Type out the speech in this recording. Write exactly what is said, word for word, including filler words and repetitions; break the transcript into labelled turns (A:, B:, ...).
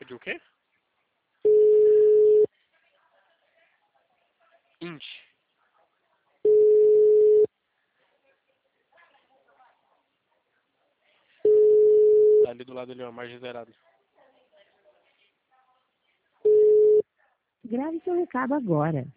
A: De o quê? Int. Tá ali do lado ali, ó, margem zerada.
B: Grave seu recado agora.